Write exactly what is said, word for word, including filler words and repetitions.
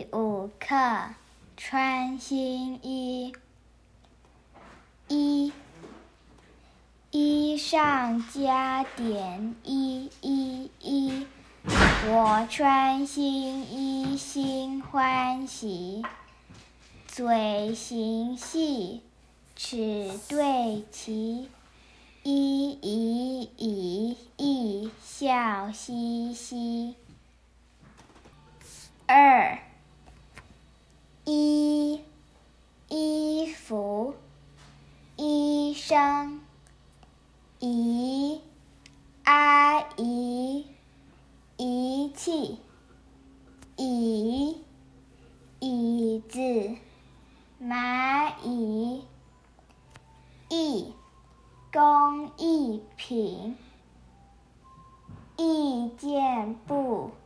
第五课穿新衣。一，衣上加点一一一，我穿新衣心欢喜。嘴形细，齿对齐，一一一一笑嘻嘻。二，衣衣服医生，仪阿姨仪器，椅椅子蚂蚁，艺工艺品，意见簿